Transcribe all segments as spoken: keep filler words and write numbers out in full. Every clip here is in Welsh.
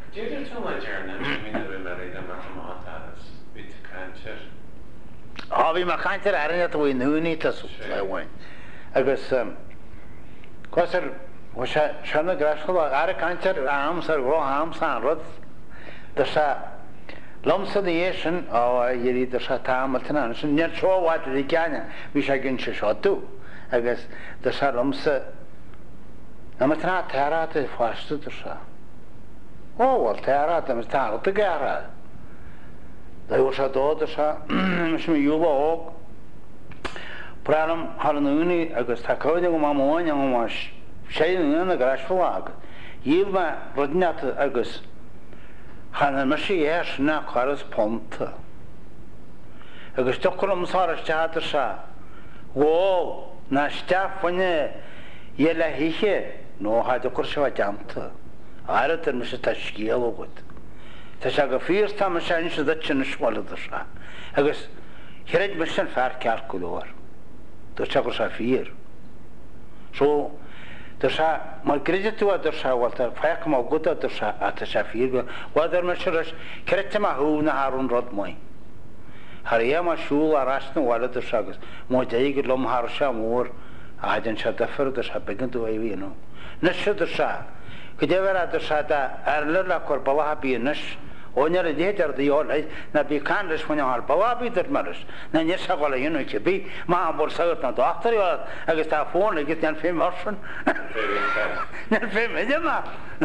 Deirdre tú le dearna mí na bhí marí a mar mátas bhí cantir. Á bhí mar cantir airne tú í núní tas le bhain. Agus cosar sena grascail ar cantir ams ar bhá ams an rud de sa lomsa de sin á dhéirí de sa támaltainna sin near seohhaid í ceanne bhí sé ginn se seo tú agus de sa lomsa na matná teráta fáiste de sa. Óhil teráta mas tágata garad. Daú se dóda sa mis mi dúba óg Pralam halúni agus tá cóide go má móin an má sé na grasfuil agad. Díomh me rudneata agus chana mar sé éis na choras ponta. Agus tuchlam sárasteátar sa ó na steafhaine dhé le hiche nó háid chur se bh deanta. Áiretar me se tá scéal ógad. Tá se go fíor tá me sé se dat sin na sáilada sa. Agus hirid me sin fear cear go leir. Tá se go sa fíor. So Tá sa mar greidir tú a tá sa bhil tar feach má guta tá sa a tá sa fíor go. Bhádar me se ras ceirte má hú na harún rod mai. Har é má siúil a rasna bhile tá sa agus. Má déigur lom har se mór a haidan se defar tá sa began tú a bhíonú. Nes se tá sa. Go déhar a tá sa tá ar le le chur balatha bíonas ónar a déidir díolaid na bí canras fan ar balabíidir maris na ní sa bhil dionú ce bí má bol sagart na doachtar agus tá fón agus nean fé marsan nean fé meide má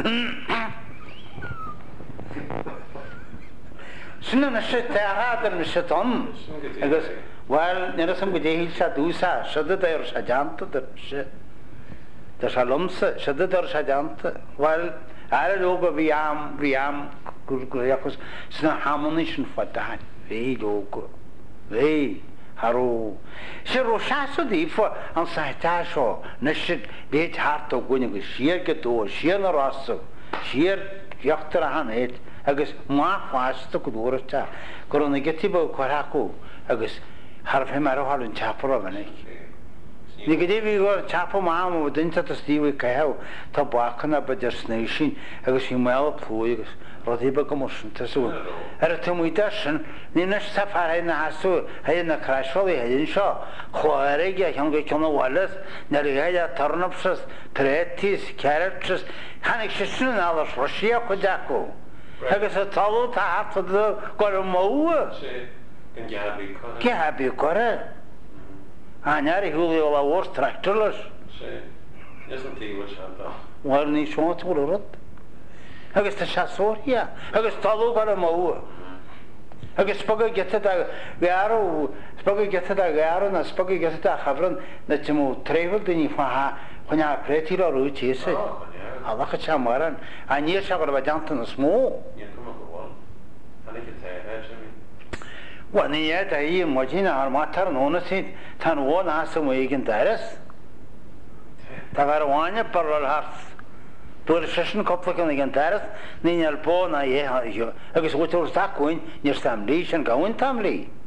sinna na sé teáidir me se tom agus bhil ní sam go déhíil se dúsa siad ar sa deanta se Tá sa lomsa siad ar sa deanta bhil ar óga bhí am bhí am gurgurachas sna hamoní sin fadain bhí óga bhí harú sé ro seaú dífa an satá seo na si béit hart ó gine agus siar go dó siar na rasú siar geachtar a hanéid agus má fáiste go dúirte gur na gettíba choraú agus har fé mar hall an teapar a bhanig. Ní go débhí go teapa má ó dinta a stíomh caitheh tá bachanna beidir snééis sin agus í meall plú agus rodíba go marsintasú. Ar a tuide sin ní na safarthaid na hasú hé na craisáil héann seo choirige an go ceanna bhhalas na réide tarnapsas trétís ceirtas hanig sé sin álas Rosia chu deú. Agus a talú tá hata go móa Gehabí chore. Añari Julio la war tractorless. Isn't he what shall Well, ní seán tú rud. Agus tá seaória, agus talú bar a mó. Agus spogad geta a gaú, spogad geta a gaú na spogad geta a chabran na timú tréhil duní fa chuine a prétíí a rú tíise. A lacha te maran, a níor se go bh deanta na smó. Well, ní é a í modína ar mátar nóna sí tá bháin as mó igen deiras. Tá bhar bháine bar hart. Dúir sesin coplagan igen deiras, ní ar bó na é agus bhúteúir taúin níor tam lí an gahain tam lí.